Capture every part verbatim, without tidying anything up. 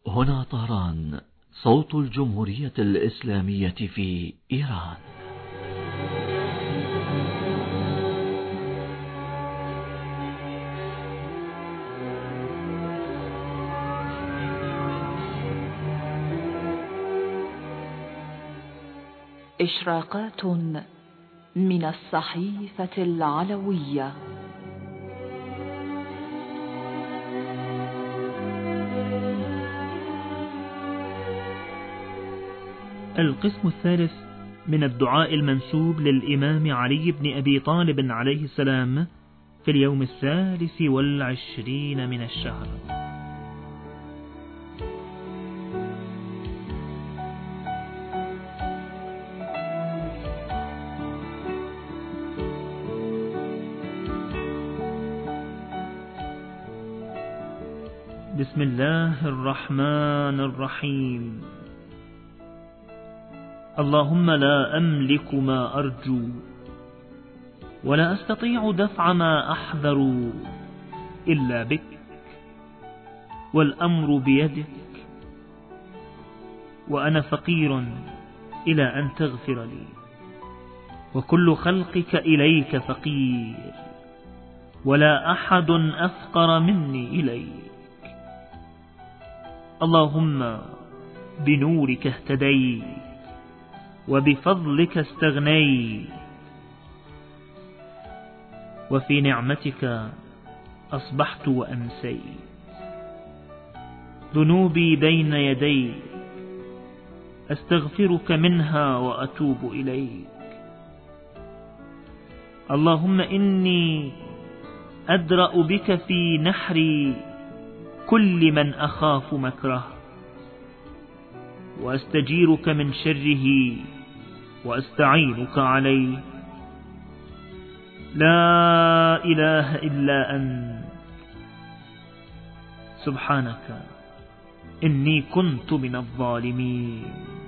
هنا طهران، صوت الجمهورية الإسلامية في إيران. إشراقات من الصحيفة العلوية. القسم الثالث من الدعاء المنسوب للإمام علي بن أبي طالب عليه السلام في اليوم الثالث والعشرين من الشهر. بسم الله الرحمن الرحيم. اللهم لا أملك ما أرجو ولا أستطيع دفع ما أحذر إلا بك، والأمر بيدك، وأنا فقير إلى أن تغفر لي، وكل خلقك إليك فقير، ولا أحد أفقر مني إليك. اللهم بنورك اهتديت، وبفضلك استغنيت، وفي نعمتك أصبحت وأمسيت. ذنوبي بين يديك، أستغفرك منها وأتوب إليك. اللهم إني أدرأ بك في نحر كل من أخاف مكره، وأستجيرك من شره وأستعينك عليه. لا إله إلا أنت، سبحانك إني كنت من الظالمين.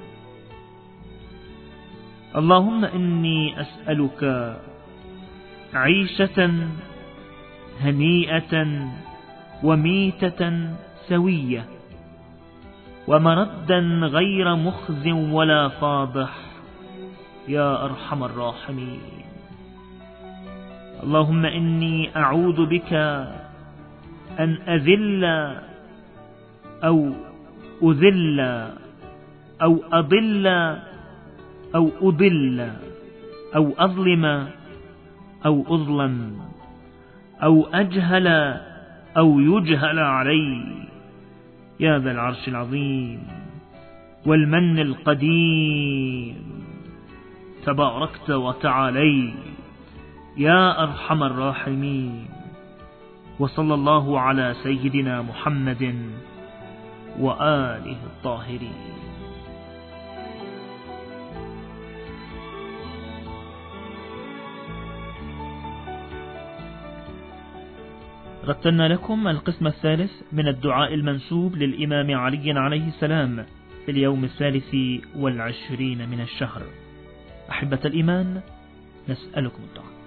اللهم إني أسألك عيشة هنيئة وميتة سوية، ومردا غير مخز ولا فاضح، يا أرحم الراحمين. اللهم إني أعوذ بك أن أذل أو أذل أو أضل أو أضل أو أظلم أو أظلم أو أجهل أو يجهل علي، يا ذا العرش العظيم والمن القديم، تباركت وتعالي يا أرحم الراحمين. وصلى الله على سيدنا محمد وآله الطاهرين. رتلنا لكم القسم الثالث من الدعاء المنسوب للإمام علي عليه السلام في اليوم الثالث والعشرين من الشهر. أحبة الإيمان، نسألكم الدعاء.